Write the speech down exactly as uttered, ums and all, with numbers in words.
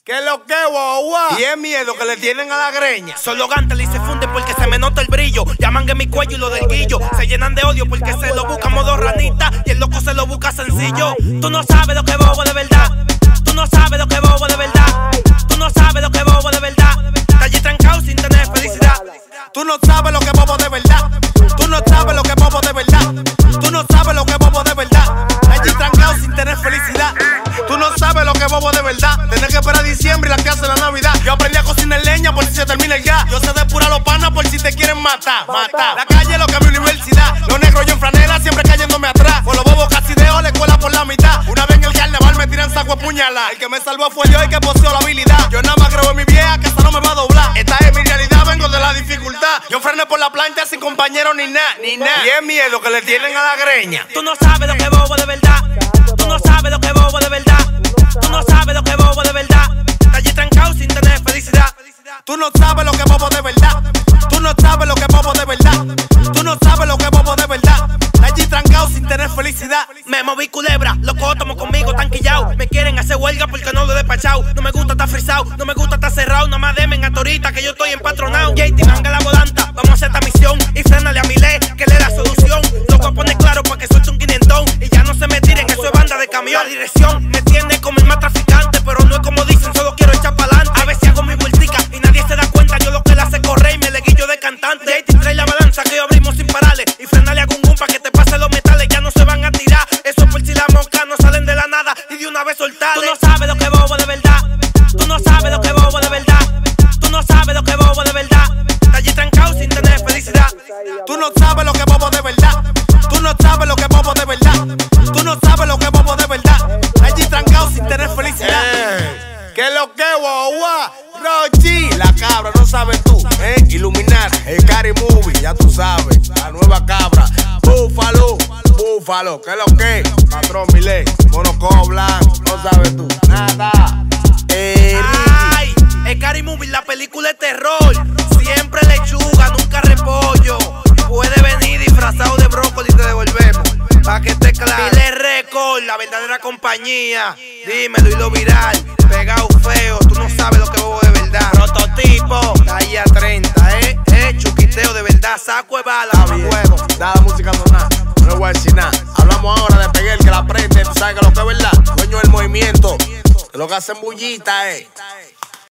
¿Qué lo que, guau? Y es miedo que le tienen a la greña. Solo Gantel y se funden porque se me nota el brillo. Llaman en mi cuello y lo del guillo. Se llenan de odio porque se lo busca modo ranita y el loco se lo busca sencillo. Tú no sabes lo que bobo de verdad. Tú no sabes lo que bobo de verdad. Tú no sabes lo que bobo de verdad. Está allí trancado sin tener felicidad. Tú no sabes lo que bobo de verdad. Tú no sabes lo que bobo de verdad. Tú no sabes lo que bobo de verdad. Está allí trancado sin tener felicidad. Tú no sabes lo que bobo de verdad. Tener que esperar diciembre y la clase de la Navidad. Yo aprendí a cocinar leña por si se termina el gas. Yo sé depurar los panas por si te quieren matar. Matar. La calle es lo que es mi universidad. Los negros yo en franela siempre cayéndome atrás. Por los bobos casi dejo la escuela por la mitad. Una vez en el carnaval me tiran saco de puñalada. El que me salvó fue Dios y que poseó la habilidad. Yo nada más creo en mi vieja que esa no me va a doblar. Esta es mi realidad, vengo de la dificultad. Yo frené por la plancha sin compañero ni nada, ni nada. Y es miedo que le tienen a la greña. Tú no sabes lo que bobo de verdad. Tú no sabes lo que bobo de verdad. Tú no sabes lo que bobo de verdad. Está allí trancado sin tener felicidad. Tú no sabes lo que bobo de verdad. Tú no sabes lo que bobo de verdad. Tú no sabes lo que bobo de verdad. Está allí trancado sin tener felicidad. Me moví culebra, loco tomo conmigo tan quillao. Me quieren hacer huelga porque no lo he despachado. No me gusta estar frisado, no me gusta estar cerrado. No me demen a torita que yo estoy empatronado. J T manga la volanta, vamos a hacer esta misión. Y frénale a Milé, que le da solución. Loco pone claro pa' que suelte un quinientón. Y ya no se me tiren, eso es banda de camión. La dirección me tiene como el más traficante, pero no es como dicen, solo quiero echar pa'lante. A ver si hago mi vueltica y nadie se da cuenta. Yo lo que le hace correr y me le guillo de cantante. J T trae la balanza que yo abrimos sin pararle. Y frenale a Gungun pa' que te pase los metales, ya no se van a tirar. Eso es por si las moscas no salen de la nada y de una vez soltarle. Tú no sabes lo que bobo de verdad. Tú no sabes lo que bobo de verdad. Tú no sabes lo que bobo de verdad. Está allí trancado sin tener felicidad. Tú no sabes lo que bobo de verdad. Tú no sabes lo que bobo de verdad. Tú no sabes lo que bobo de verdad. Está allí trancado sin tener felicidad. Eh, ¿Qué lo que, guau? Rochi, la cabra, no sabes tú, eh, Iluminar, el Cari Movie, ya tú sabes, la nueva cabra, Búfalo, Búfalo, ¿qué lo que? Patrón Milé, Monoco Blanco, no sabes tú, nada. Eh, Ay, el Cari Movie, la película de terror, siempre lechuga, nunca repollo. Puede venir disfrazado de brócoli y te devolvemos, pa' que esté claro. Milé Record, la verdadera compañía, dímelo y lo viral, pegado feo, tú no sabes lo que bobo de verdad. Prototipo, ahí a treinta, eh, eh, chuquiteo de verdad, saco de bala, huevo. Da la música sonar, no le voy a decir nada. Hablamos ahora de Peguel que la prende, tú sabes que lo que es verdad, dueño del movimiento, que lo que hacen bullita, eh.